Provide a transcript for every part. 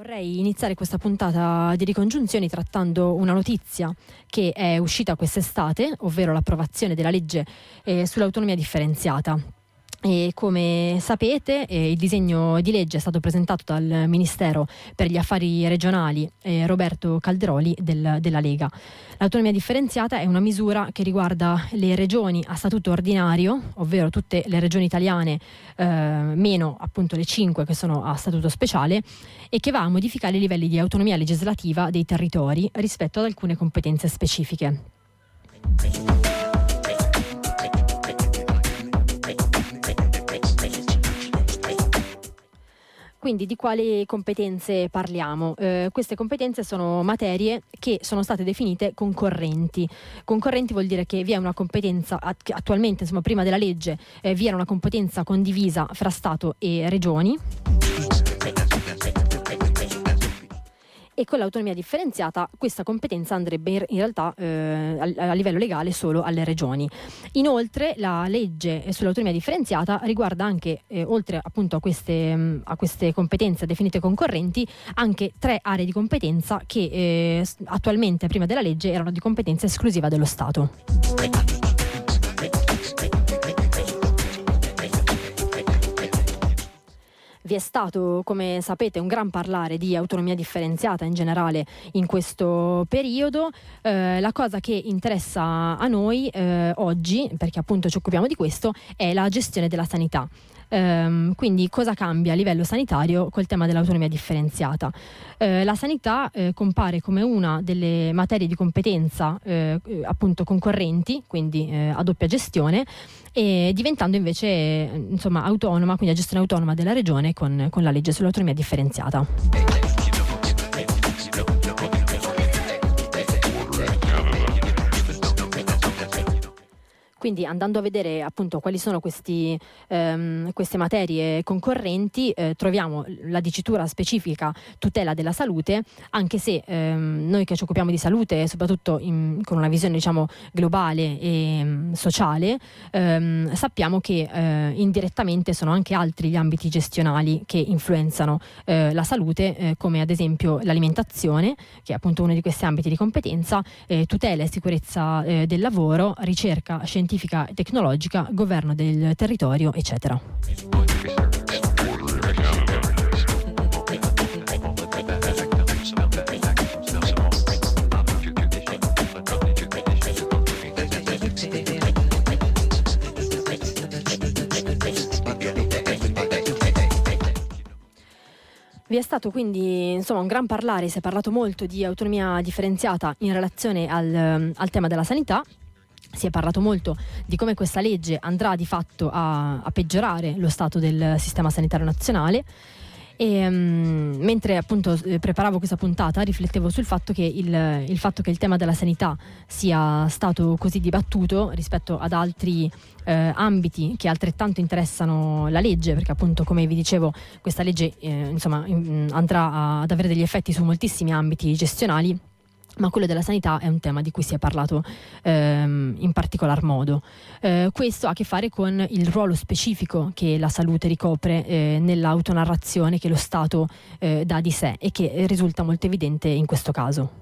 Vorrei iniziare questa puntata di Ricongiunzioni trattando una notizia che è uscita quest'estate, ovvero l'approvazione della legge sull'autonomia differenziata. E come sapete, il disegno di legge è stato presentato dal Ministero per gli Affari Regionali Roberto Calderoli della Lega. L'autonomia differenziata è una misura che riguarda le regioni a statuto ordinario, ovvero tutte le regioni italiane, meno appunto le 5 che sono a statuto speciale, e che va a modificare i livelli di autonomia legislativa dei territori rispetto ad alcune competenze specifiche. Quindi di quali competenze parliamo? Queste competenze sono materie che sono state definite concorrenti. Concorrenti vuol dire che vi è una competenza, attualmente, insomma, prima della legge, vi era una competenza condivisa fra Stato e regioni. E con l'autonomia differenziata questa competenza andrebbe in realtà a livello legale solo alle regioni. Inoltre la legge sull'autonomia differenziata riguarda anche, oltre appunto a queste competenze definite concorrenti, anche 3 aree di competenza che attualmente prima della legge erano di competenza esclusiva dello Stato. Vi è stato, come sapete, un gran parlare di autonomia differenziata in generale in questo periodo. La cosa che interessa a noi oggi, perché appunto ci occupiamo di questo, è la gestione della sanità. Quindi cosa cambia a livello sanitario col tema dell'autonomia differenziata? La sanità compare come una delle materie di competenza appunto concorrenti, quindi a doppia gestione, e diventando invece insomma autonoma, quindi a gestione autonoma della regione con la legge sull'autonomia differenziata. Quindi andando a vedere appunto quali sono queste materie concorrenti, troviamo la dicitura specifica tutela della salute, anche se noi che ci occupiamo di salute, soprattutto con una visione diciamo globale e sociale, sappiamo che indirettamente sono anche altri gli ambiti gestionali che influenzano la salute, come ad esempio l'alimentazione, che è appunto uno di questi ambiti di competenza, tutela e sicurezza del lavoro, ricerca scientifica e tecnologica, governo del territorio, eccetera. Vi è stato quindi insomma un gran parlare, si è parlato molto di autonomia differenziata in relazione al tema della sanità. Si è parlato molto di come questa legge andrà di fatto a peggiorare lo stato del sistema sanitario nazionale. E mentre appunto preparavo questa puntata riflettevo sul fatto che il tema della sanità sia stato così dibattuto rispetto ad altri ambiti che altrettanto interessano la legge, perché appunto, come vi dicevo, questa legge andrà ad avere degli effetti su moltissimi ambiti gestionali, ma quello della sanità è un tema di cui si è parlato in particolar modo. Questo ha a che fare con il ruolo specifico che la salute ricopre nell'autonarrazione che lo Stato dà di sé e che risulta molto evidente in questo caso.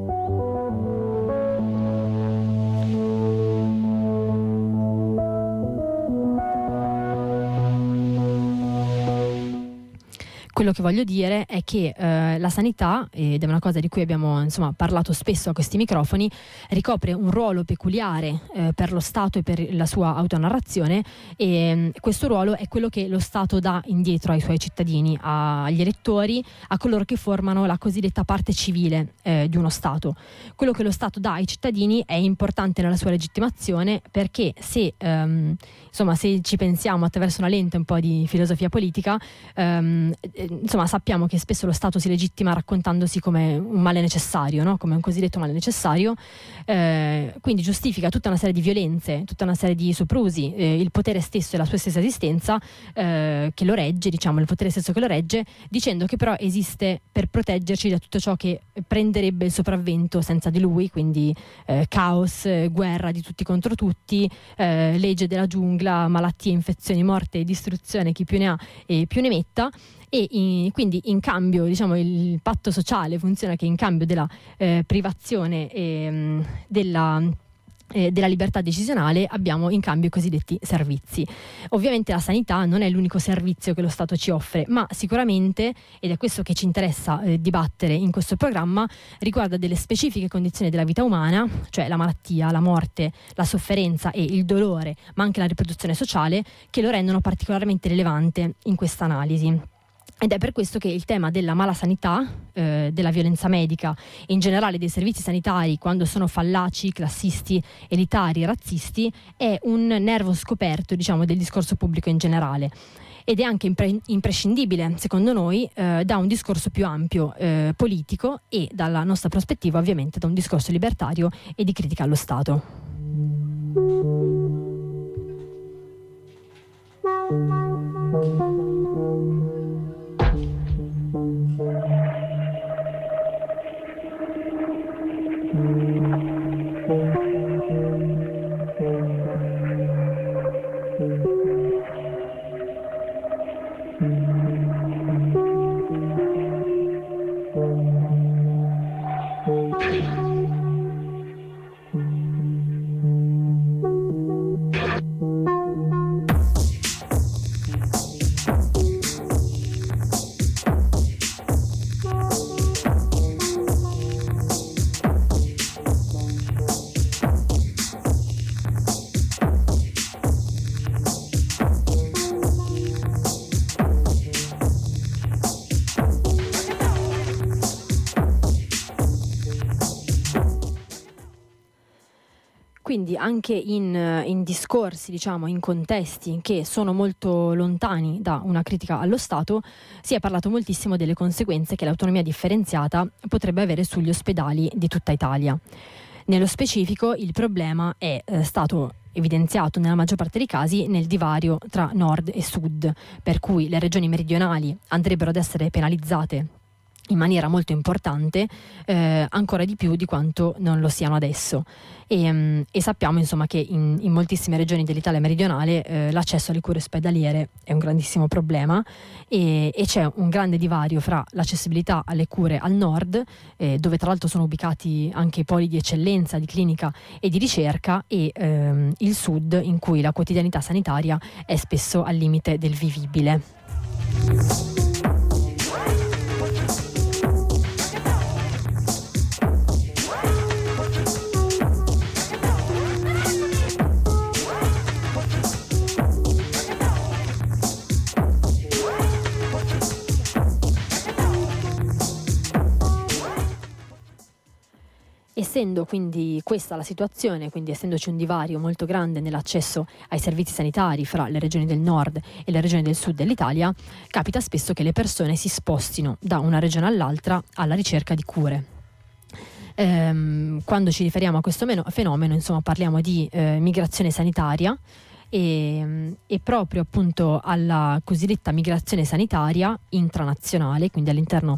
Quello che voglio dire è che la sanità, ed è una cosa di cui abbiamo parlato spesso a questi microfoni, ricopre un ruolo peculiare per lo Stato e per la sua autonarrazione, e questo ruolo è quello che lo Stato dà indietro ai suoi cittadini, agli elettori, a coloro che formano la cosiddetta parte civile di uno Stato. Quello che lo Stato dà ai cittadini è importante nella sua legittimazione, perché se ci pensiamo attraverso una lente un po' di filosofia politica, sappiamo che spesso lo Stato si legittima raccontandosi come un male necessario, no? Come un cosiddetto male necessario, quindi giustifica tutta una serie di violenze, tutta una serie di soprusi, il potere stesso e la sua stessa esistenza che lo regge, il potere stesso che lo regge, dicendo che però esiste per proteggerci da tutto ciò che prenderebbe il sopravvento senza di lui, quindi caos, guerra di tutti contro tutti, legge della giungla, malattie, infezioni, morte e distruzione, chi più ne ha e più ne metta. quindi in cambio, diciamo, il patto sociale funziona che in cambio della privazione della libertà decisionale abbiamo in cambio i cosiddetti servizi. Ovviamente la sanità non è l'unico servizio che lo Stato ci offre, ma sicuramente, ed è questo che ci interessa dibattere in questo programma, riguarda delle specifiche condizioni della vita umana, cioè la malattia, la morte, la sofferenza e il dolore, ma anche la riproduzione sociale, che lo rendono particolarmente rilevante in questa analisi. Ed è per questo che il tema della malasanità, della violenza medica e in generale dei servizi sanitari, quando sono fallaci, classisti, elitari, razzisti, è un nervo scoperto, diciamo, del discorso pubblico in generale. Ed è anche imprescindibile, secondo noi, da un discorso più ampio politico e, dalla nostra prospettiva, ovviamente da un discorso libertario e di critica allo Stato. Quindi anche in discorsi, diciamo, in contesti che sono molto lontani da una critica allo Stato, si è parlato moltissimo delle conseguenze che l'autonomia differenziata potrebbe avere sugli ospedali di tutta Italia. Nello specifico, il problema è stato evidenziato nella maggior parte dei casi nel divario tra nord e sud, per cui le regioni meridionali andrebbero ad essere penalizzate in maniera molto importante, ancora di più di quanto non lo siano adesso. E sappiamo, insomma, che in moltissime regioni dell'Italia meridionale l'accesso alle cure ospedaliere è un grandissimo problema e c'è un grande divario fra l'accessibilità alle cure al nord, dove tra l'altro sono ubicati anche i poli di eccellenza di clinica e di ricerca, e il sud, in cui la quotidianità sanitaria è spesso al limite del vivibile. Essendo quindi questa la situazione, quindi essendoci un divario molto grande nell'accesso ai servizi sanitari fra le regioni del nord e le regioni del sud dell'Italia, capita spesso che le persone si spostino da una regione all'altra alla ricerca di cure. Quando ci riferiamo a questo fenomeno, insomma, parliamo di migrazione sanitaria e proprio appunto alla cosiddetta migrazione sanitaria intranazionale, quindi all'interno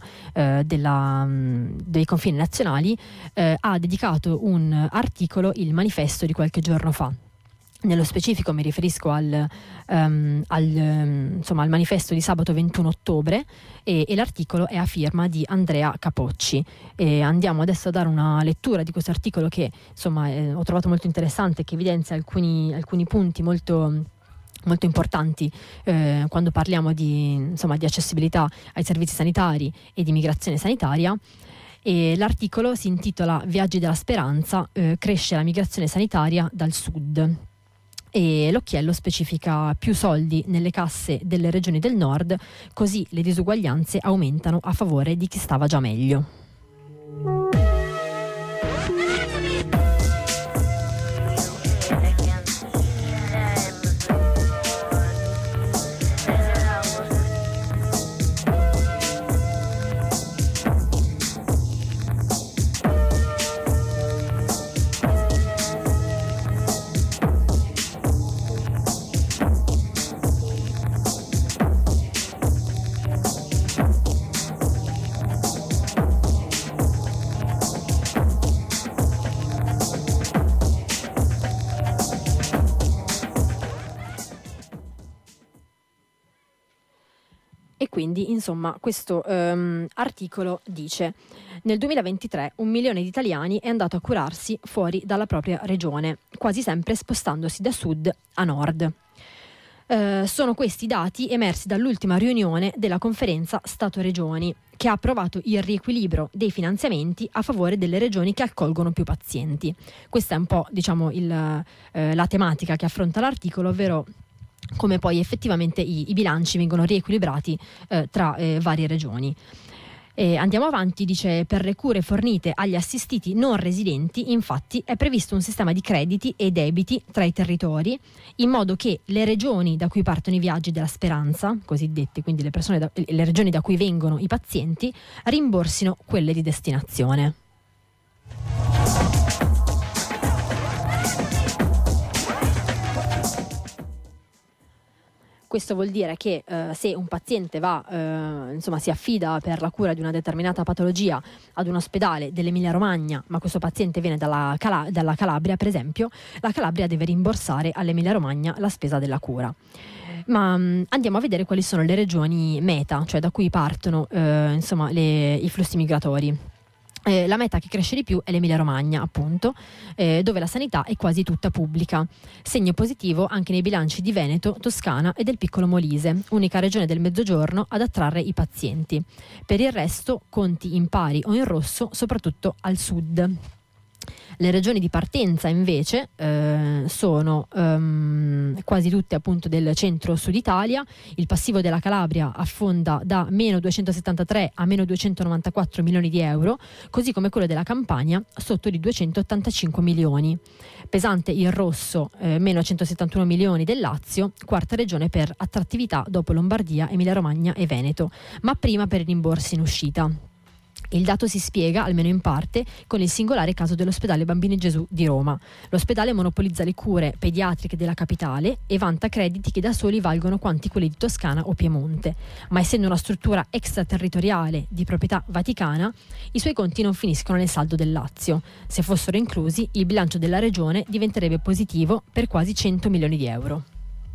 dei confini nazionali, ha dedicato un articolo il Manifesto di qualche giorno fa. Nello specifico mi riferisco al manifesto di sabato 21 ottobre e l'articolo è a firma di Andrea Capocci. Andiamo adesso a dare una lettura di questo articolo che, insomma, ho trovato molto interessante, che evidenzia alcuni punti molto importanti quando parliamo di accessibilità ai servizi sanitari e di migrazione sanitaria. E l'articolo si intitola Viaggi della speranza, cresce la migrazione sanitaria dal sud. E l'occhiello specifica più soldi nelle casse delle regioni del nord, così le disuguaglianze aumentano a favore di chi stava già meglio. quindi, insomma, questo articolo dice: nel 2023 1 milione di italiani è andato a curarsi fuori dalla propria regione, quasi sempre spostandosi da sud a nord. Sono questi dati emersi dall'ultima riunione della conferenza Stato-Regioni, che ha approvato il riequilibrio dei finanziamenti a favore delle regioni che accolgono più pazienti. Questa è un po', diciamo, la tematica che affronta l'articolo, ovvero come poi effettivamente i bilanci vengono riequilibrati tra varie regioni. Andiamo avanti, dice: per le cure fornite agli assistiti non residenti, infatti, è previsto un sistema di crediti e debiti tra i territori, in modo che le regioni da cui partono i viaggi della speranza, cosiddetti, quindi le regioni da cui vengono i pazienti, rimborsino quelle di destinazione. Questo vuol dire che se un paziente si affida per la cura di una determinata patologia ad un ospedale dell'Emilia Romagna, ma questo paziente viene dalla Calabria, per esempio, la Calabria deve rimborsare all'Emilia Romagna la spesa della cura. Ma andiamo a vedere quali sono le regioni meta, cioè da cui partono i flussi migratori. La meta che cresce di più è l'Emilia Romagna, appunto, dove la sanità è quasi tutta pubblica. Segno positivo anche nei bilanci di Veneto, Toscana e del Piccolo Molise, unica regione del Mezzogiorno ad attrarre i pazienti. Per il resto, conti in pari o in rosso, soprattutto al sud. Le regioni di partenza invece sono quasi tutte appunto del centro-sud Italia. Il passivo della Calabria affonda da meno 273 a meno 294 milioni di euro, così come quello della Campania sotto di 285 milioni. Pesante il rosso, meno 171 milioni del Lazio, quarta regione per attrattività dopo Lombardia, Emilia Romagna e Veneto, ma prima per i rimborsi in uscita. Il dato si spiega, almeno in parte, con il singolare caso dell'ospedale Bambini Gesù di Roma. L'ospedale monopolizza le cure pediatriche della capitale e vanta crediti che da soli valgono quanti quelli di Toscana o Piemonte. Ma essendo una struttura extraterritoriale di proprietà vaticana, i suoi conti non finiscono nel saldo del Lazio. Se fossero inclusi, il bilancio della regione diventerebbe positivo per quasi 100 milioni di euro.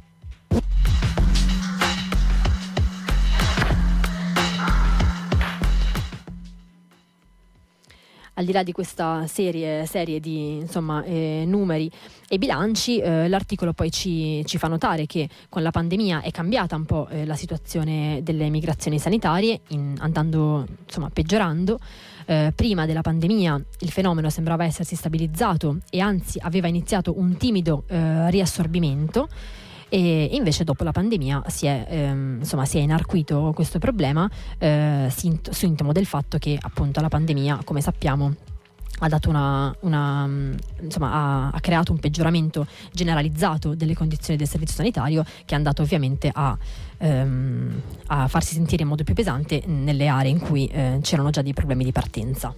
Al di là di questa serie di numeri e bilanci, l'articolo poi ci fa notare che con la pandemia è cambiata un po' la situazione delle migrazioni sanitarie, andando peggiorando. Prima della pandemia il fenomeno sembrava essersi stabilizzato e anzi aveva iniziato un timido riassorbimento. E invece dopo la pandemia si è inarcuito questo problema, sintomo del fatto che appunto la pandemia, come sappiamo, ha dato ha creato un peggioramento generalizzato delle condizioni del servizio sanitario, che è andato ovviamente a farsi sentire in modo più pesante nelle aree in cui c'erano già dei problemi di partenza.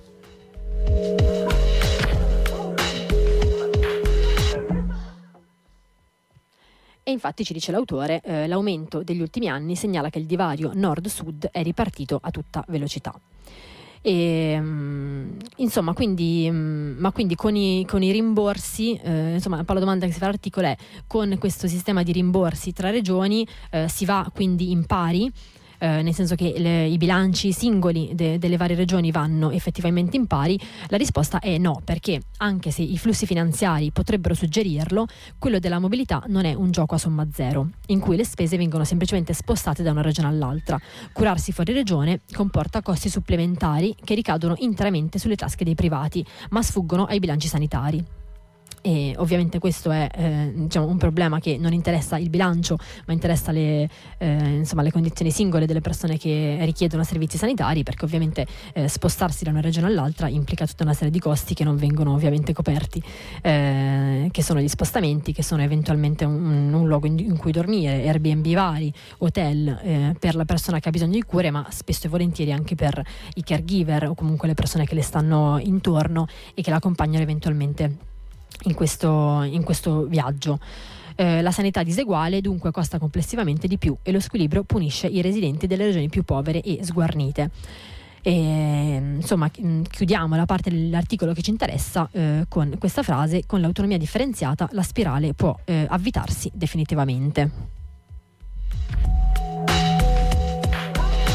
E infatti, ci dice l'autore, l'aumento degli ultimi anni segnala che il divario nord-sud è ripartito a tutta velocità. Quindi con i rimborsi, la domanda che si fa all'articolo è: con questo sistema di rimborsi tra regioni si va quindi in pari? Nel senso che i bilanci singoli delle varie regioni vanno effettivamente in pari? La risposta è no, perché anche se i flussi finanziari potrebbero suggerirlo, quello della mobilità non è un gioco a somma zero, in cui le spese vengono semplicemente spostate da una regione all'altra. Curarsi fuori regione comporta costi supplementari che ricadono interamente sulle tasche dei privati, ma sfuggono ai bilanci sanitari. E ovviamente questo è un problema che non interessa il bilancio, ma interessa le condizioni singole delle persone che richiedono servizi sanitari, perché ovviamente spostarsi da una regione all'altra implica tutta una serie di costi che non vengono ovviamente coperti, che sono gli spostamenti, che sono eventualmente un luogo in cui dormire, Airbnb vari, hotel per la persona che ha bisogno di cure, ma spesso e volentieri anche per i caregiver o comunque le persone che le stanno intorno e che la accompagnano eventualmente in questo viaggio. La sanità diseguale dunque costa complessivamente di più e lo squilibrio punisce i residenti delle regioni più povere e sguarnite. Chiudiamo la parte dell'articolo che ci interessa con questa frase: con l'autonomia differenziata la spirale può avvitarsi definitivamente.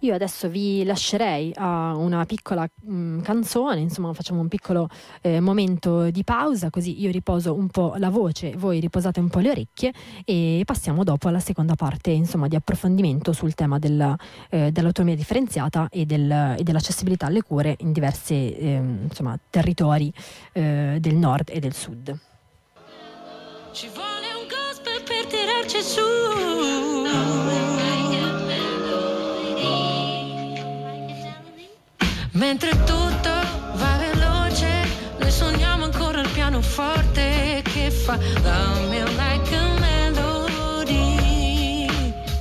io adesso vi lascerei a una piccola canzone, insomma facciamo un piccolo momento di pausa, così io riposo un po' la voce, voi riposate un po' le orecchie e passiamo dopo alla seconda parte, insomma, di approfondimento sul tema dell'autonomia differenziata e dell'accessibilità alle cure in diversi insomma, territori del nord e del sud. Ci vuole un gospel per tirarci su. Mentre tutto va veloce, noi suoniamo ancora il pianoforte che fa la mia like a melody.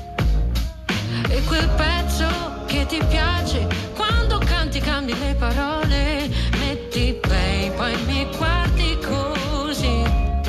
E quel pezzo che ti piace, quando canti cambi le parole, metti play, poi mi guardi così.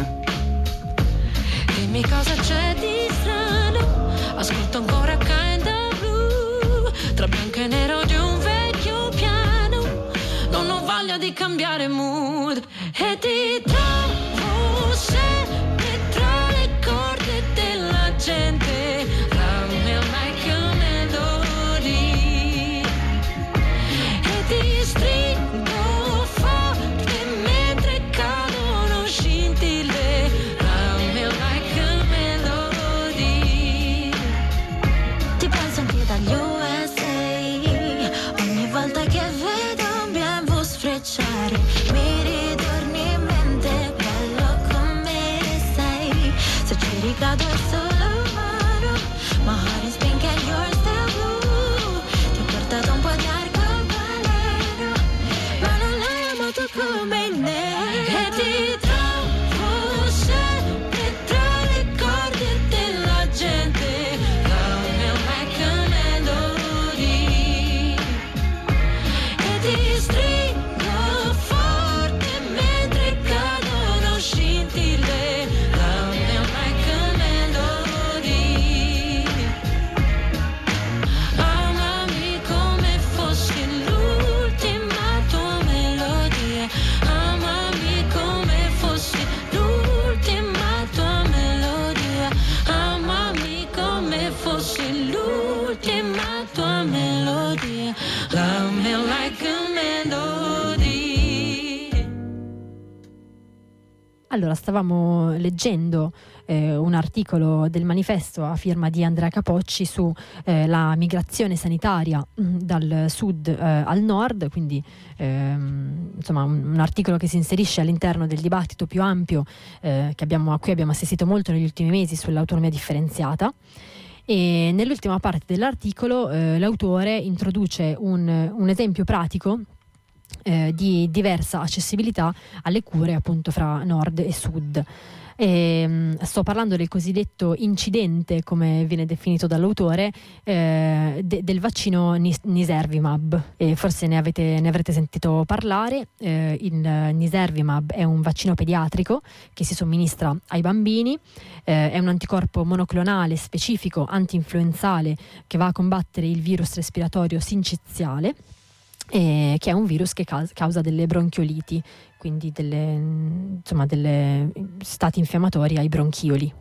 Dimmi cosa c'è di strano, ascolto ancora Kinda Blue, tra bianco e nero di un vecchio piano, non ho voglia di cambiare mood e ti trovo sempre tra le corde della gente, la mia like a melody, e ti stringo forte mentre cadono scintille, la mia like a melody. Ti penso anche dagli USA, ogni volta che vedo un BMW sfrecciare mi ritorni in mente, bello come sei, se ci ricado è solo umano, my heart is pink and you're still blue, ti ho portato un po' di arcobaleno, ma non l'hai amato come me, e ti trovo sempre tra le corde della gente, la mia like a melody, e ti stringo forte mentre cadono scintille, la mia like a melody. Amami come fossi l'ultima tua melodia, amami come fossi l'ultima tua melodia, amami come fossi l'ultima tua melodia, love me like a melody. Allora, stavamo leggendo un articolo del Manifesto a firma di Andrea Capocci su la migrazione sanitaria dal sud al nord, quindi insomma un articolo che si inserisce all'interno del dibattito più ampio a cui abbiamo assistito molto negli ultimi mesi sull'autonomia differenziata. E nell'ultima parte dell'articolo l'autore introduce un esempio pratico di diversa accessibilità alle cure appunto fra nord e sud. Sto parlando del cosiddetto incidente, come viene definito dall'autore, del vaccino Niservimab. Forse ne avrete sentito parlare. Il Niservimab è un vaccino pediatrico che si somministra ai bambini, è un anticorpo monoclonale specifico anti-influenzale che va a combattere il virus respiratorio sinciziale, che è un virus che causa delle bronchioliti, quindi delle stati infiammatori ai bronchioli.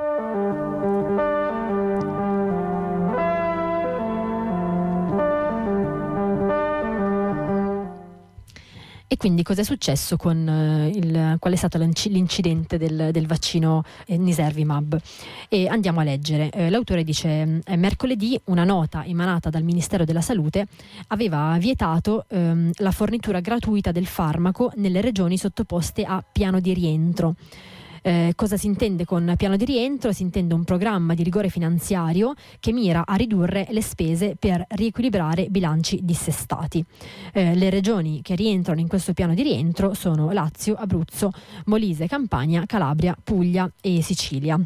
E quindi cosa è successo qual è stato l'incidente del vaccino Niservimab? E andiamo a leggere. L'autore dice: mercoledì una nota emanata dal Ministero della Salute aveva vietato la fornitura gratuita del farmaco nelle regioni sottoposte a piano di rientro. Cosa si intende con piano di rientro? Si intende un programma di rigore finanziario che mira a ridurre le spese per riequilibrare bilanci dissestati. Le regioni che rientrano in questo piano di rientro sono Lazio, Abruzzo, Molise, Campania, Calabria, Puglia e Sicilia.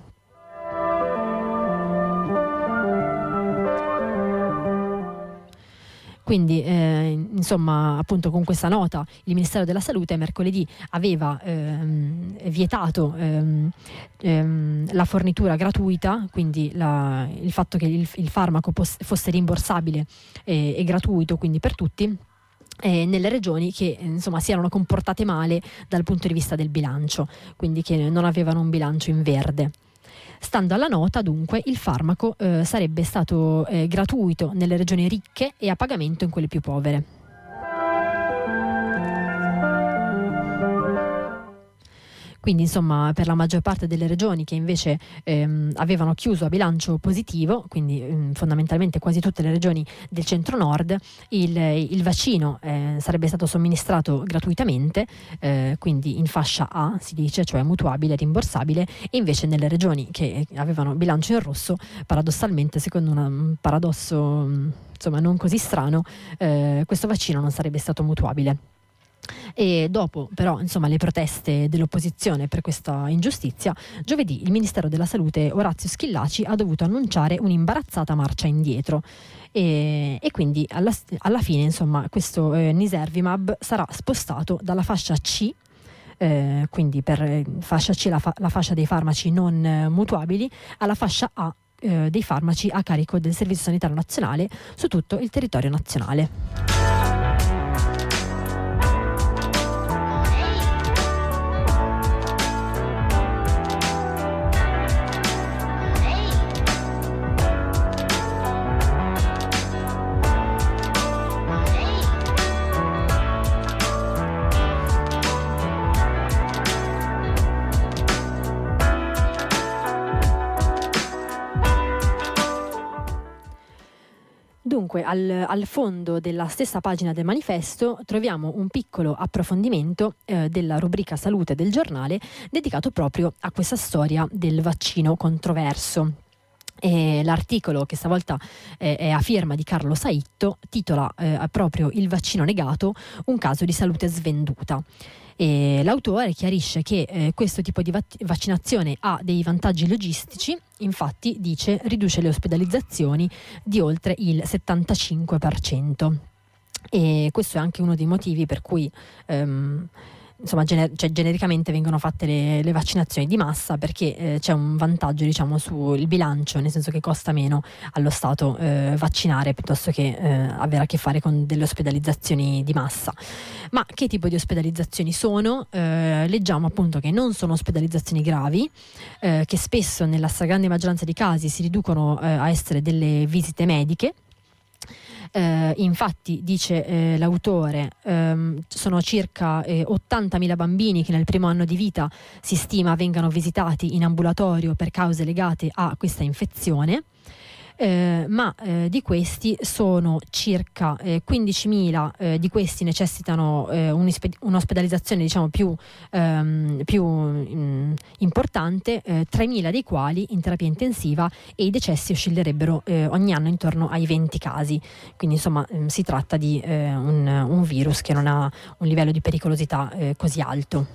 Quindi insomma, appunto, con questa nota il Ministero della Salute mercoledì aveva vietato la fornitura gratuita, quindi il fatto che il farmaco fosse rimborsabile e gratuito, quindi per tutti, nelle regioni che insomma si erano comportate male dal punto di vista del bilancio, quindi che non avevano un bilancio in verde. Stando alla nota, dunque, il farmaco sarebbe stato gratuito nelle regioni ricche e a pagamento in quelle più povere. Quindi insomma per la maggior parte delle regioni che invece avevano chiuso a bilancio positivo, quindi fondamentalmente quasi tutte le regioni del centro-nord, il vaccino sarebbe stato somministrato gratuitamente, quindi in fascia A si dice, cioè mutuabile, rimborsabile, e invece nelle regioni che avevano bilancio in rosso, paradossalmente, secondo un paradosso insomma non così strano, questo vaccino non sarebbe stato mutuabile. E dopo però insomma le proteste dell'opposizione per questa ingiustizia, giovedì il Ministero della Salute Orazio Schillaci ha dovuto annunciare un'imbarazzata marcia indietro e quindi alla fine insomma questo Niservimab sarà spostato dalla fascia C, quindi per fascia C la fascia dei farmaci non mutuabili, alla fascia A dei farmaci a carico del Servizio Sanitario Nazionale su tutto il territorio nazionale. Dunque, al fondo della stessa pagina del manifesto troviamo un piccolo approfondimento della rubrica Salute del giornale dedicato proprio a questa storia del vaccino controverso. L'articolo, che stavolta è a firma di Carlo Saitto, titola proprio "Il vaccino negato, un caso di salute svenduta". E l'autore chiarisce che questo tipo di vaccinazione ha dei vantaggi logistici, infatti dice riduce le ospedalizzazioni di oltre il 75%. E questo è anche uno dei motivi per cui insomma genericamente vengono fatte le vaccinazioni di massa, perché c'è un vantaggio diciamo sul bilancio, nel senso che costa meno allo Stato vaccinare piuttosto che avere a che fare con delle ospedalizzazioni di massa. Ma che tipo di ospedalizzazioni sono? Leggiamo appunto che non sono ospedalizzazioni gravi, che spesso nella stragrande maggioranza dei casi si riducono a essere delle visite mediche. Infatti dice l'autore sono circa 80.000 bambini che nel primo anno di vita si stima vengano visitati in ambulatorio per cause legate a questa infezione. Ma di questi sono circa 15.000 di questi necessitano un'ospedalizzazione diciamo più importante, 3.000 dei quali in terapia intensiva, e i decessi oscillerebbero ogni anno intorno ai 20 casi. Quindi insomma si tratta di un virus che non ha un livello di pericolosità così alto.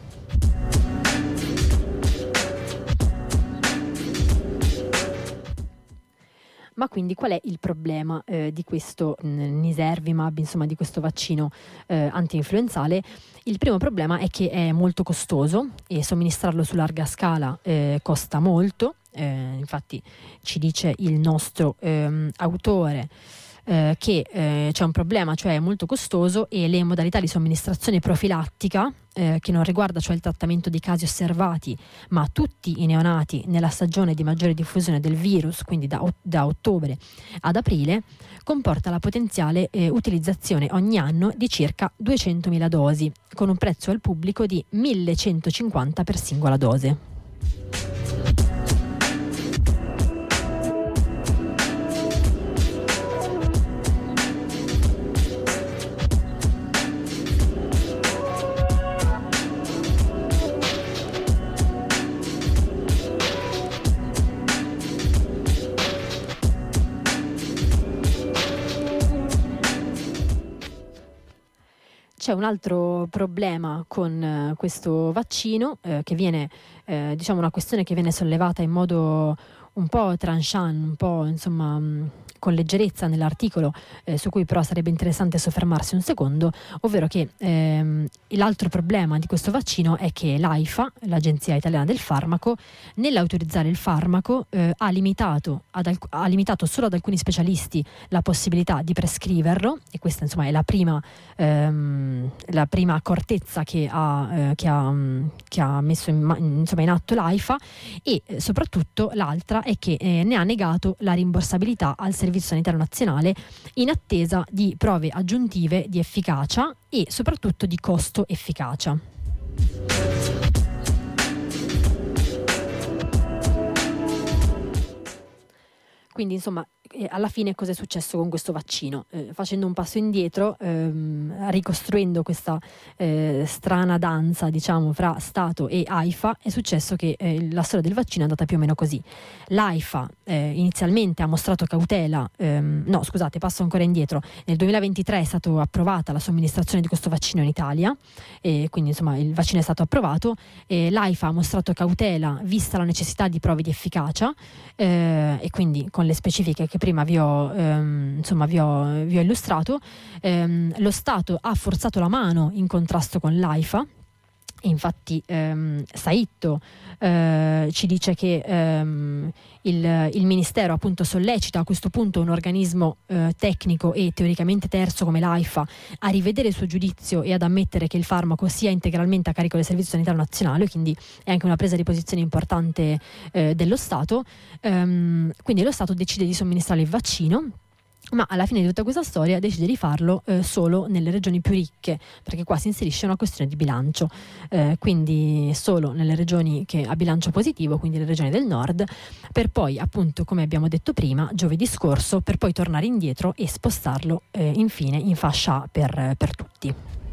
Ma quindi qual è il problema di questo Niservimab, insomma di questo vaccino anti-influenzale? Il primo problema è che è molto costoso e somministrarlo su larga scala costa molto. Infatti ci dice il nostro autore che c'è un problema, cioè è molto costoso, e le modalità di somministrazione profilattica, che non riguarda cioè il trattamento di casi osservati, ma tutti i neonati nella stagione di maggiore diffusione del virus, quindi da ottobre ad aprile, comporta la potenziale utilizzazione ogni anno di circa 200.000 dosi, con un prezzo al pubblico di 1.150 per singola dose. C'è un altro problema con questo vaccino che viene, diciamo una questione che viene sollevata in modo un po' tranchant, un po' insomma con leggerezza nell'articolo, su cui però sarebbe interessante soffermarsi un secondo, ovvero che l'altro problema di questo vaccino è che l'AIFA, l'Agenzia Italiana del Farmaco, nell'autorizzare il farmaco ha limitato solo ad alcuni specialisti la possibilità di prescriverlo, e questa insomma è la prima accortezza che ha messo in atto l'AIFA, e soprattutto l'altra è che ne ha negato la rimborsabilità al Servizio Sanitario Nazionale in attesa di prove aggiuntive di efficacia e soprattutto di costo-efficacia. Quindi insomma, alla fine cosa è successo con questo vaccino? Facendo un passo indietro, ricostruendo questa strana danza, diciamo, fra Stato e AIFA, è successo che la storia del vaccino è andata più o meno così. L'AIFA inizialmente ha mostrato cautela, passo ancora indietro. Nel 2023 è stata approvata la somministrazione di questo vaccino in Italia, quindi insomma il vaccino è stato approvato. L'AIFA ha mostrato cautela vista la necessità di prove di efficacia, e quindi con le specifiche che prima vi ho illustrato. Lo Stato ha forzato la mano in contrasto con l'AIFA. Infatti Saitto ci dice che il Ministero appunto sollecita a questo punto un organismo tecnico e teoricamente terzo come l'AIFA a rivedere il suo giudizio e ad ammettere che il farmaco sia integralmente a carico del Servizio Sanitario Nazionale, quindi è anche una presa di posizione importante dello Stato. Quindi lo Stato decide di somministrare il vaccino, ma alla fine di tutta questa storia decide di farlo solo nelle regioni più ricche, perché qua si inserisce una questione di bilancio, quindi solo nelle regioni che ha bilancio positivo, quindi le regioni del nord, per poi appunto, come abbiamo detto prima, giovedì scorso, per poi tornare indietro e spostarlo infine in fascia A per tutti.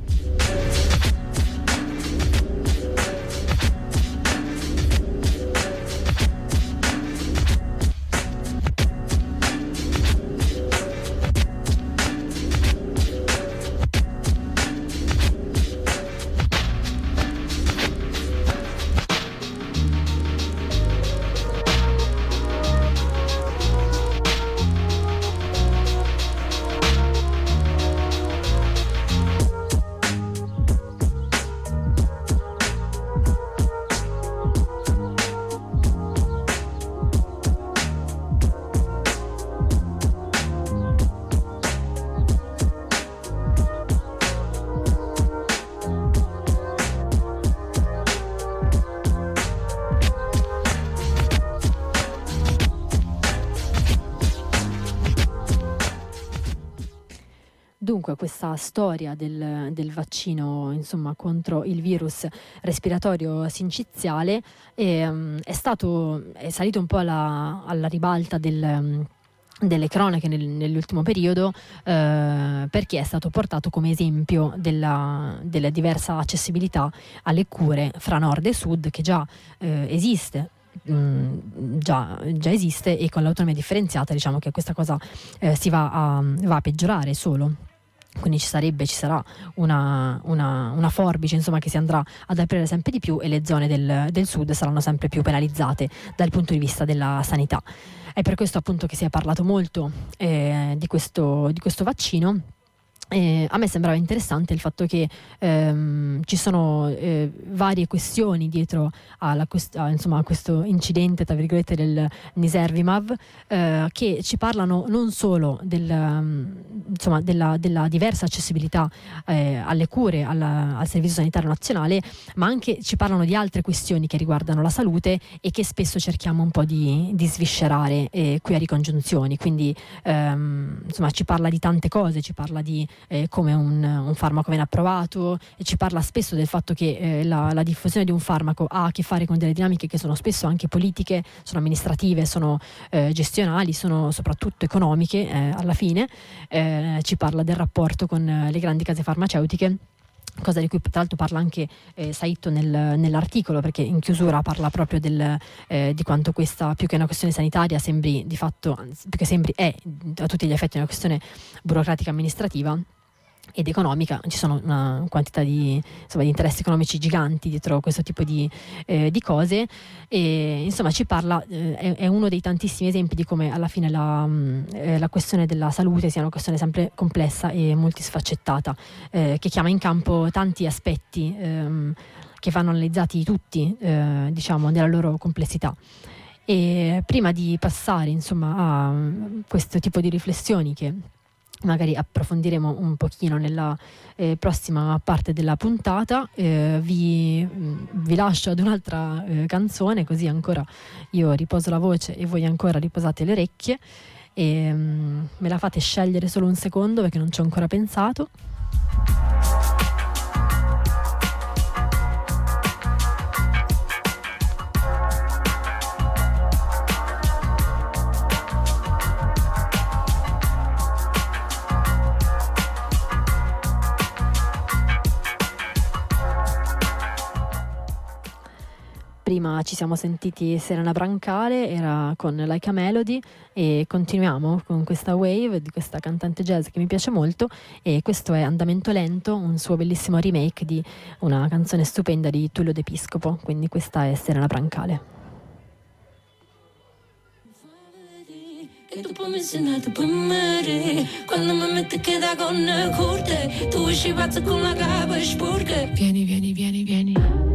Dunque questa storia del vaccino, insomma, contro il virus respiratorio sinciziale è salito un po' alla ribalta delle cronache nell'ultimo periodo, perché è stato portato come esempio della diversa accessibilità alle cure fra nord e sud, che già esiste. Già esiste, e con l'autonomia differenziata diciamo che questa cosa si va a peggiorare solo. Quindi ci sarà una forbice, insomma, che si andrà ad aprire sempre di più, e le zone del sud saranno sempre più penalizzate dal punto di vista della sanità. È per questo appunto che si è parlato molto di questo vaccino. A me sembrava interessante il fatto che ci sono varie questioni dietro a questo incidente, tra virgolette, del Niservimab, che ci parlano non solo della diversa accessibilità alle cure al Servizio Sanitario Nazionale, ma anche ci parlano di altre questioni che riguardano la salute e che spesso cerchiamo un po' di sviscerare qui a Ricongiunzioni. Quindi ci parla di tante cose, ci parla di come un farmaco viene approvato, e ci parla spesso del fatto che la diffusione di un farmaco ha a che fare con delle dinamiche che sono spesso anche politiche, sono amministrative, sono gestionali, sono soprattutto economiche alla fine. Ci parla del rapporto con le grandi case farmaceutiche, cosa di cui tra l'altro parla anche Saitto nell'articolo, perché in chiusura parla proprio di quanto questa, più che una questione sanitaria, sembri di fatto, più che sembri, è a tutti gli effetti una questione burocratica amministrativa. ed economica. Ci sono una quantità di interessi economici giganti dietro questo tipo di cose, e insomma ci parla, è uno dei tantissimi esempi di come alla fine la questione della salute sia una questione sempre complessa e multisfaccettata, che chiama in campo tanti aspetti che vanno analizzati tutti, diciamo, nella loro complessità. E prima di passare insomma a questo tipo di riflessioni che magari approfondiremo un pochino nella prossima parte della puntata, vi lascio ad un'altra canzone, così ancora io riposo la voce e voi ancora riposate le orecchie, e me la fate scegliere solo un secondo perché non ci ho ancora pensato. Prima ci siamo sentiti Serena Brancale, era con Like a Melody, e continuiamo con questa wave di questa cantante jazz che mi piace molto, e questo è Andamento Lento, un suo bellissimo remake di una canzone stupenda di Tullio D'Episcopo, quindi questa è Serena Brancale. E dopo mi sei nato per morire, quando mi metti che da con corte, tu esci pazzo con la capa sporca. Vieni, vieni, vieni, vieni.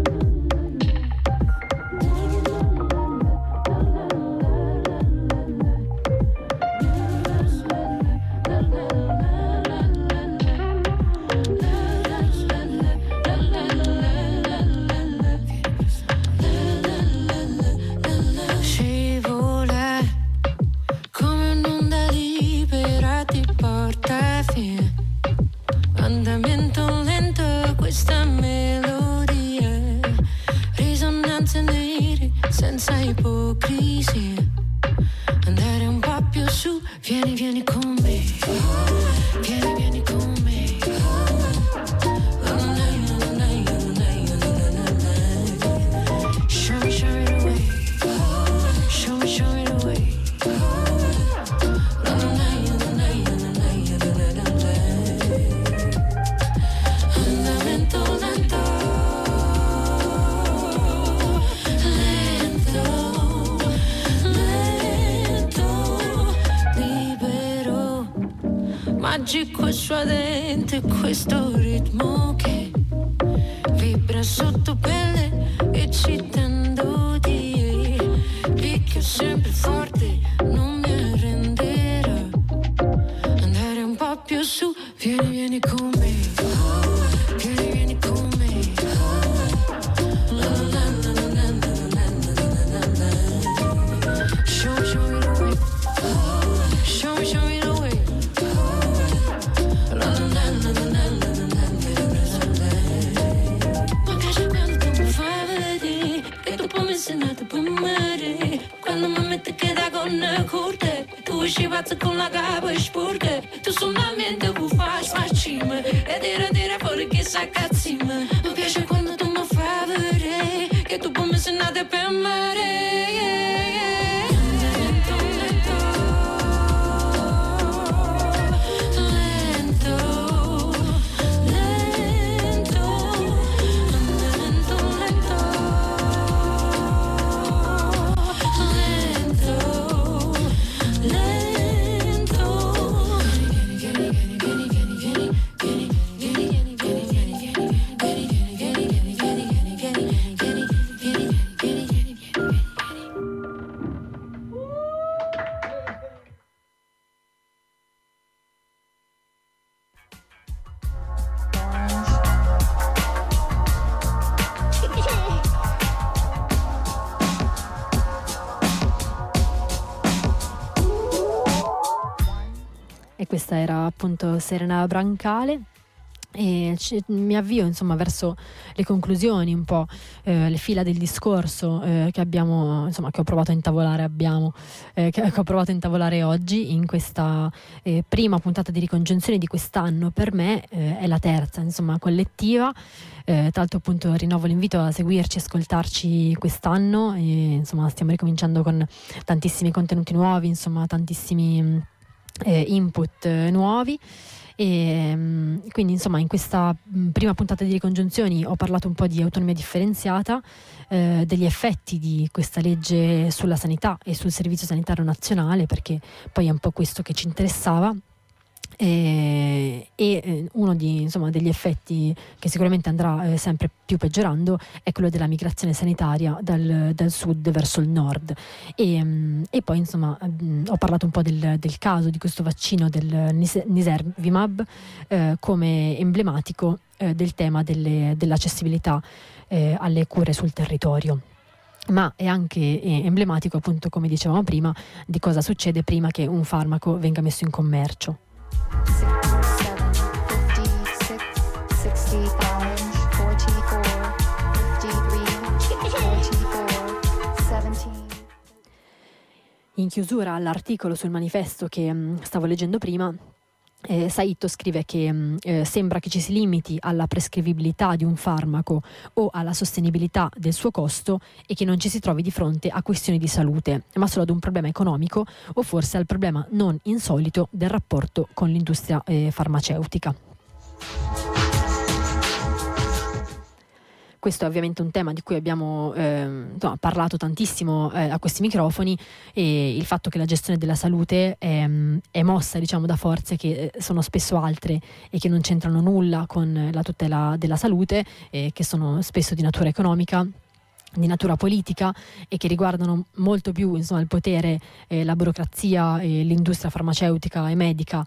Andamento lento, questa melodia, risonanze nere, senza ipocrisia. Andare un po' più su, vieni, vieni con me. Vieni, vieni con me. Show me, show me the way. Show me, show me the way. Magico e suadente questo ritmo che vibra sotto pelle, eccitando di picchio sempre forte, non mi arrenderò. Andare un po' più su, vieni, vieni con me. Vieni, vieni con me. Show me, show me the way. Show me, show me the way. Mi piace quando tu mi fai vedere che dopo mi sei nato per morire, quando mi metti che da con corte, tu esci pazzo con la capa sporca. Tu solamente vuoi fare sfacime e dire fuori che sa cazzime. Mi piace quando tu mi fai vedere che dopo mi sei nato per morire. Questa era appunto Serena Brancale, e mi avvio insomma verso le conclusioni, un po' le fila del discorso che abbiamo, insomma, che ho provato a intavolare che ho provato a intavolare oggi in questa prima puntata di ricongiunzione di quest'anno. Per me è la terza, insomma, collettiva. Tra l'altro appunto rinnovo l'invito a seguirci, ascoltarci quest'anno, e insomma stiamo ricominciando con tantissimi contenuti nuovi, insomma tantissimi input nuovi, E quindi insomma in questa prima puntata di Ricongiunzioni ho parlato un po' di autonomia differenziata, degli effetti di questa legge sulla sanità e sul servizio sanitario nazionale, perché poi è un po' questo che ci interessava. E uno degli effetti che sicuramente andrà sempre più peggiorando è quello della migrazione sanitaria dal sud verso il nord. E poi insomma ho parlato un po' del caso di questo vaccino del Niservimab come emblematico del tema dell'accessibilità alle cure sul territorio. Ma è anche emblematico, appunto, come dicevamo prima, di cosa succede prima che un farmaco venga messo in commercio. 65, 44, 53, 44, 17. In chiusura all'articolo sul manifesto che stavo leggendo prima, Saito scrive che sembra che ci si limiti alla prescrivibilità di un farmaco o alla sostenibilità del suo costo e che non ci si trovi di fronte a questioni di salute, ma solo ad un problema economico o forse al problema non insolito del rapporto con l'industria farmaceutica. Questo è ovviamente un tema di cui abbiamo parlato tantissimo a questi microfoni, e il fatto che la gestione della salute è mossa, diciamo, da forze che sono spesso altre e che non c'entrano nulla con la tutela della salute, che sono spesso di natura economica, di natura politica, e che riguardano molto più, insomma, il potere, la burocrazia, l'industria farmaceutica e medica,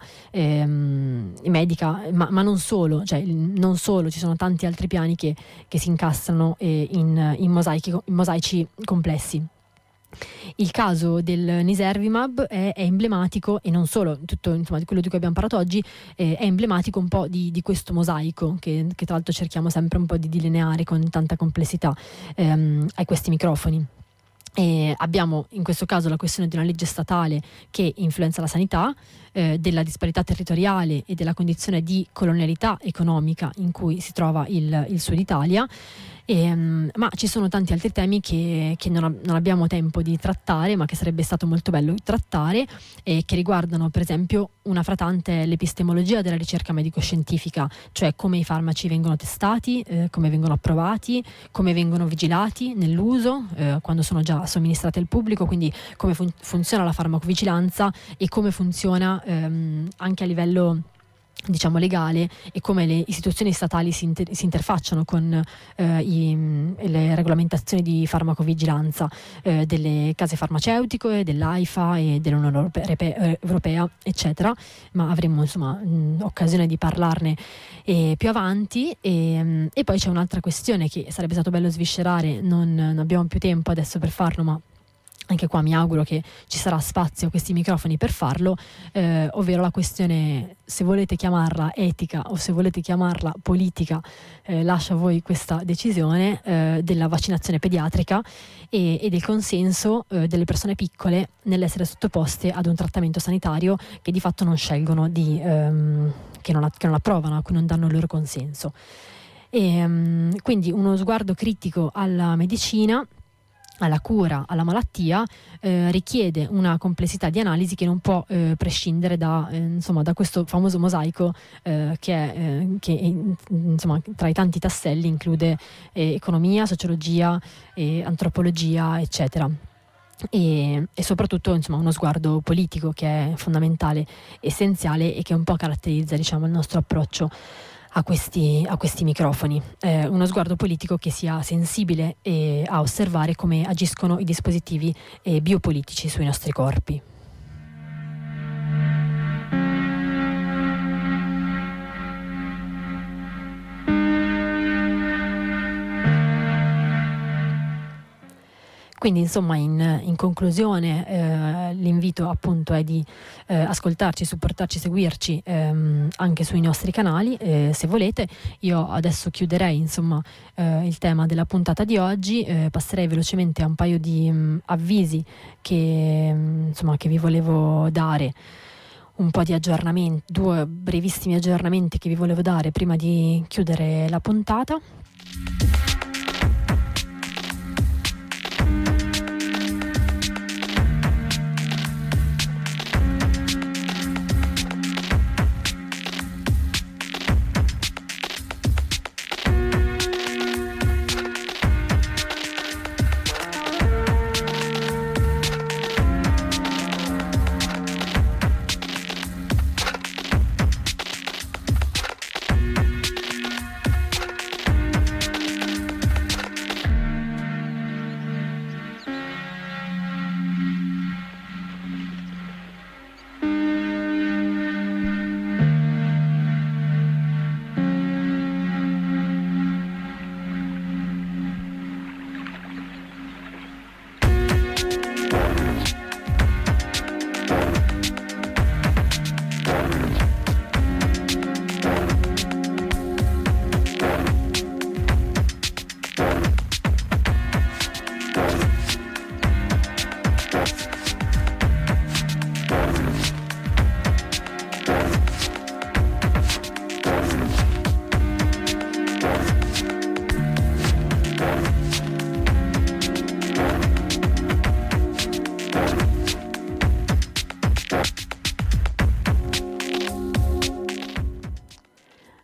ma non solo, non solo, ci sono tanti altri piani che si incastrano in mosaici complessi. Il caso del Niservimab è emblematico, e non solo, tutto, insomma, di quello di cui abbiamo parlato oggi, è emblematico un po' di questo mosaico che tra l'altro cerchiamo sempre un po' di delineare con tanta complessità ai questi microfoni. E abbiamo in questo caso la questione di una legge statale che influenza la sanità, della disparità territoriale e della condizione di colonialità economica in cui si trova il Sud Italia. Ma ci sono tanti altri temi che non abbiamo tempo di trattare, ma che sarebbe stato molto bello trattare, e che riguardano, per esempio, una fra tante, l'epistemologia della ricerca medico-scientifica, cioè come i farmaci vengono testati, come vengono approvati, come vengono vigilati nell'uso, quando sono già somministrati al pubblico, quindi come funziona la farmacovigilanza e come funziona anche a livello, diciamo, legale, e come le istituzioni statali si interfacciano con le regolamentazioni di farmacovigilanza delle case farmaceutiche, dell'AIFA e dell'Unione Europea, eccetera. Ma avremo, insomma, occasione di parlarne più avanti. E poi c'è un'altra questione che sarebbe stato bello sviscerare, non abbiamo più tempo adesso per farlo, ma anche qua mi auguro che ci sarà spazio a questi microfoni per farlo, ovvero la questione, se volete chiamarla etica o se volete chiamarla politica, lascio a voi questa decisione, della vaccinazione pediatrica e del consenso delle persone piccole nell'essere sottoposte ad un trattamento sanitario che di fatto non scelgono, che non approvano, a cui non danno il loro consenso. Quindi uno sguardo critico alla medicina, alla cura, alla malattia, richiede una complessità di analisi che non può prescindere da questo famoso mosaico che insomma, tra i tanti tasselli include economia, sociologia, antropologia, eccetera. E soprattutto, insomma, uno sguardo politico che è fondamentale, essenziale, e che un po' caratterizza, diciamo, il nostro approccio a questi microfoni, uno sguardo politico che sia sensibile a osservare come agiscono i dispositivi biopolitici sui nostri corpi. Quindi, insomma, in conclusione, l'invito appunto è di ascoltarci, supportarci, seguirci anche sui nostri canali, se volete. Io adesso chiuderei, insomma, il tema della puntata di oggi, passerei velocemente a un paio di avvisi che vi volevo dare, un po' di aggiornamenti, 2 brevissimi aggiornamenti che vi volevo dare prima di chiudere la puntata.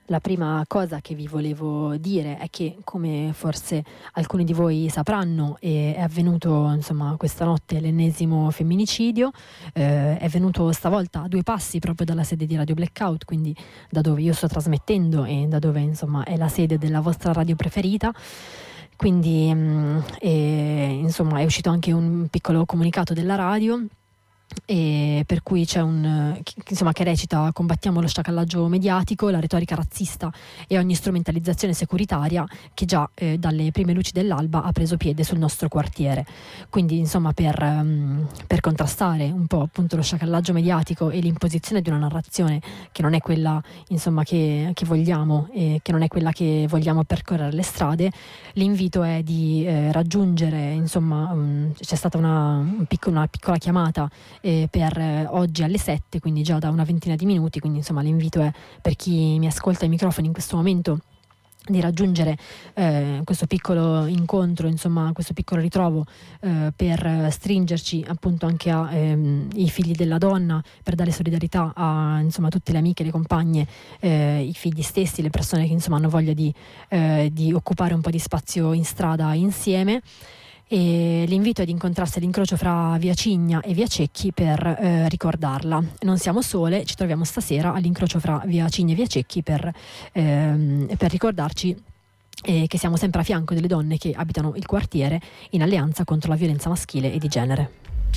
La prima cosa che vi volevo dire è che, come forse alcuni di voi sapranno, è avvenuto questa notte l'ennesimo femminicidio. È avvenuto stavolta a 2 passi proprio dalla sede di Radio Blackout, quindi da dove io sto trasmettendo e da dove è la sede della vostra radio preferita. Quindi è uscito anche un piccolo comunicato della radio, e per cui c'è che recita: combattiamo lo sciacallaggio mediatico, la retorica razzista e ogni strumentalizzazione securitaria che già dalle prime luci dell'alba ha preso piede sul nostro quartiere. Quindi per contrastare un po' appunto lo sciacallaggio mediatico e l'imposizione di una narrazione che non è quella che vogliamo e che non è quella che vogliamo percorrere le strade, l'invito è di raggiungere, c'è stata una piccola chiamata per oggi alle 7, quindi già da una ventina di minuti, quindi l'invito è, per chi mi ascolta ai microfoni in questo momento, di raggiungere questo piccolo incontro, questo piccolo ritrovo, per stringerci appunto anche ai figli della donna, per dare solidarietà a tutte le amiche, le compagne, i figli stessi, le persone che hanno voglia di occupare un po' di spazio in strada insieme. E l'invito è di incontrarsi all'incrocio fra Via Cigna e Via Cecchi per ricordarla. Non siamo sole, ci troviamo stasera all'incrocio fra Via Cigna e Via Cecchi per ricordarci che siamo sempre a fianco delle donne che abitano il quartiere, in alleanza contro la violenza maschile e di genere.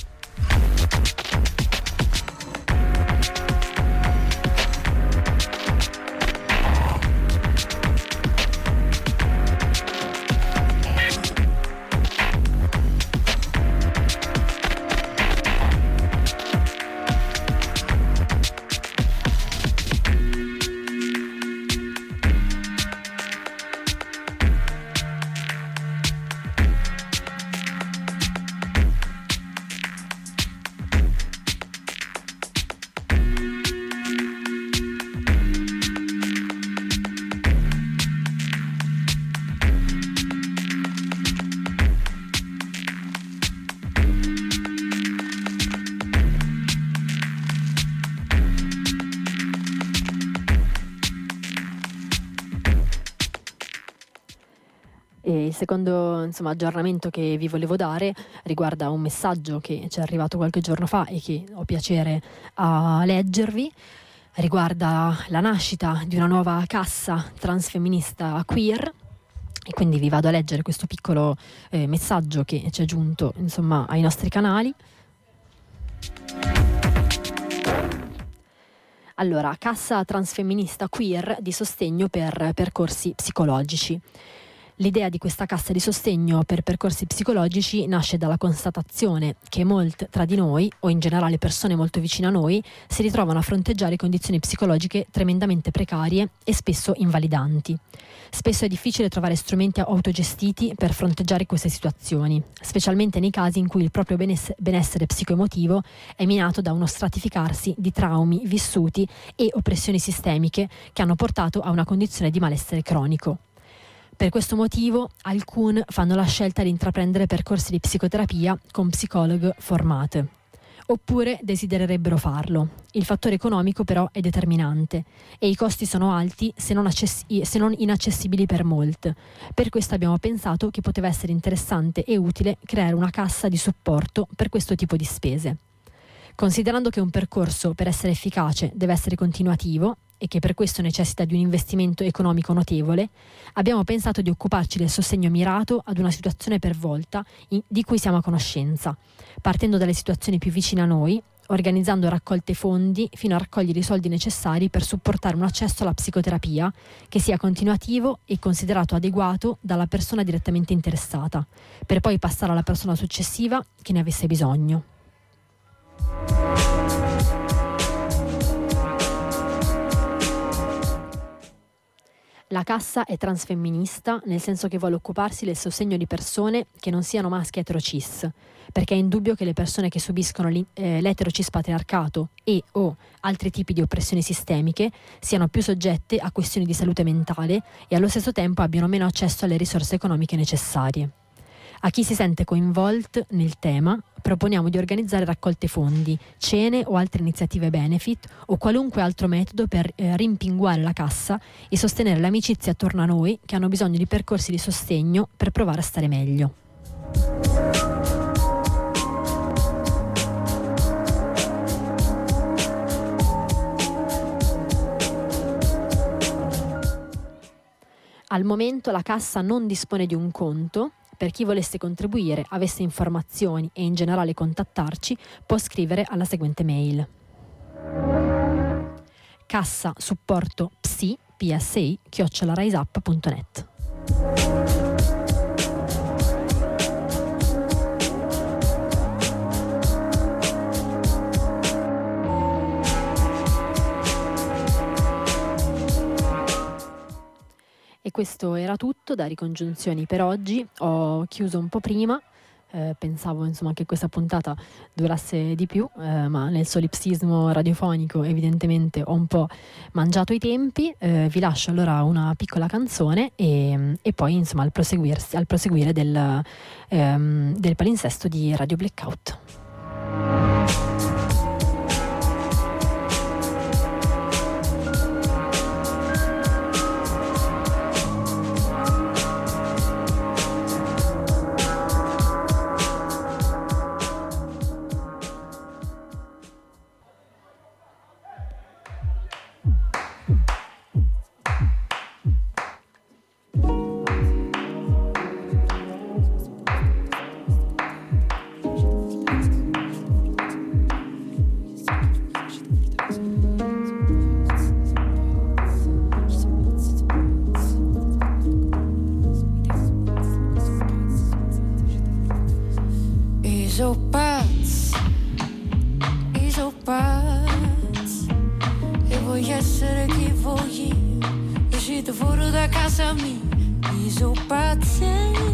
Il secondo aggiornamento che vi volevo dare riguarda un messaggio che ci è arrivato qualche giorno fa e che ho piacere a leggervi. Riguarda la nascita di una nuova cassa transfemminista queer, e quindi vi vado a leggere questo piccolo messaggio che ci è giunto ai nostri canali. Allora, cassa transfemminista queer di sostegno per percorsi psicologici. L'idea di questa cassa di sostegno per percorsi psicologici nasce dalla constatazione che molte tra di noi, o in generale persone molto vicine a noi, si ritrovano a fronteggiare condizioni psicologiche tremendamente precarie e spesso invalidanti. Spesso è difficile trovare strumenti autogestiti per fronteggiare queste situazioni, specialmente nei casi in cui il proprio benessere psicoemotivo è minato da uno stratificarsi di traumi vissuti e oppressioni sistemiche che hanno portato a una condizione di malessere cronico. Per questo motivo alcuni fanno la scelta di intraprendere percorsi di psicoterapia con psicologhe formate, oppure desidererebbero farlo. Il fattore economico però è determinante e i costi sono alti, se non inaccessibili per molte. Per questo abbiamo pensato che poteva essere interessante e utile creare una cassa di supporto per questo tipo di spese. Considerando che un percorso, per essere efficace, deve essere continuativo e che per questo necessita di un investimento economico notevole, abbiamo pensato di occuparci del sostegno mirato ad una situazione per volta di cui siamo a conoscenza, partendo dalle situazioni più vicine a noi, organizzando raccolte fondi fino a raccogliere i soldi necessari per supportare un accesso alla psicoterapia che sia continuativo e considerato adeguato dalla persona direttamente interessata, per poi passare alla persona successiva che ne avesse bisogno. La cassa è transfemminista nel senso che vuole occuparsi del sostegno di persone che non siano maschi eterocis, perché è indubbio che le persone che subiscono l'eterocis patriarcato e o altri tipi di oppressioni sistemiche siano più soggette a questioni di salute mentale e allo stesso tempo abbiano meno accesso alle risorse economiche necessarie. A chi si sente coinvolto nel tema proponiamo di organizzare raccolte fondi, cene o altre iniziative benefit o qualunque altro metodo per rimpinguare la cassa e sostenere le amicizie attorno a noi che hanno bisogno di percorsi di sostegno per provare a stare meglio. Al momento la cassa non dispone di un conto. Per chi volesse contribuire, avesse informazioni e in generale contattarci, può scrivere alla seguente mail: cassa supporto psa@riseup.net. E questo era tutto da Ricongiunzioni per oggi. Ho chiuso un po' prima, pensavo insomma che questa puntata durasse di più, ma nel solipsismo radiofonico evidentemente ho un po' mangiato i tempi. Vi lascio allora una piccola canzone e poi insomma al proseguire del palinsesto di Radio Blackout. E voglio essere chi voglio, uscito fuori da casa mia. Io so pazzo,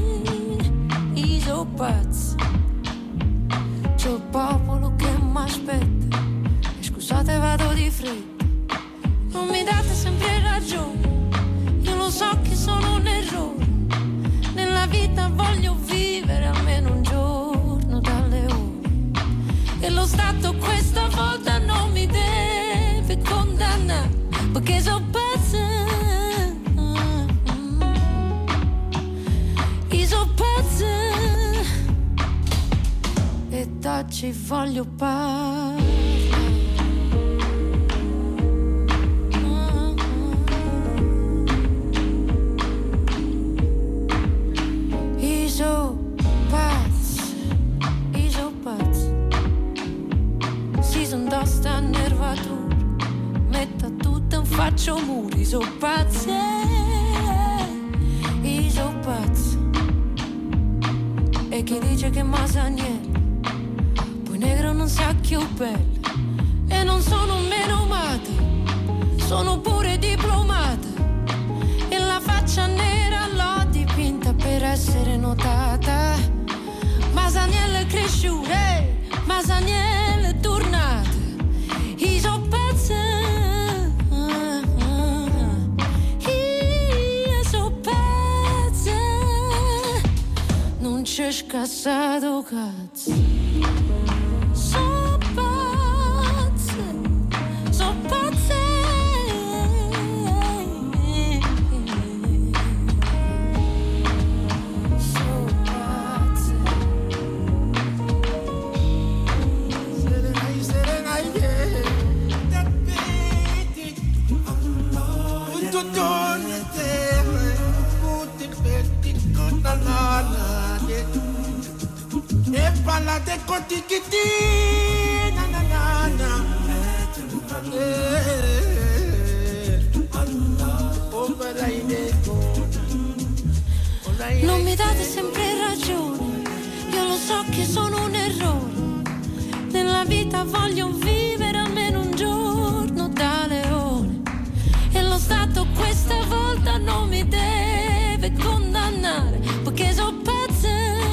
c'è il popolo che mi aspetta. E scusate vado di fretta, non mi date sempre ragione. Io lo so che sono un errore, nella vita voglio vivere almeno un giorno dalle ore. E lo Stato questa volta non mi deve condannare, perché so pazza, io so pazza, e oggi voglio parlare. Io so pazza, si son dosta nervatura, metta tutto in faccia muri. So pazza, io so pazza, e chi dice che ma sa niente, poi negro non sa più bello. E non sono meno amata, sono pure diplomata, e la faccia nera l'ho dipinta per essere notata. Masaniello è cresciuto, Masaniello è tornato. Io so pazza, io so pazza, non c'è scassato cazzo. So pazza, so pazza, e ballate con tichiti na na na na, non mi date sempre ragione, io lo so che sono un errore, nella vita voglio vivere almeno un giorno da leone, e lo Stato questa volta non mi deve condannare, perché so pazza,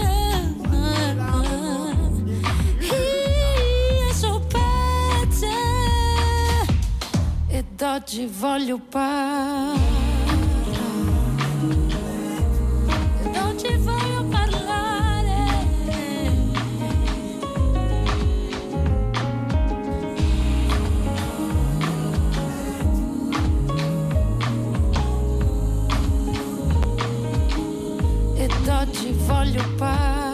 io so pazza, ed oggi voglio parlare, ed oggi voglio parlare. ad oggi voglio parlare.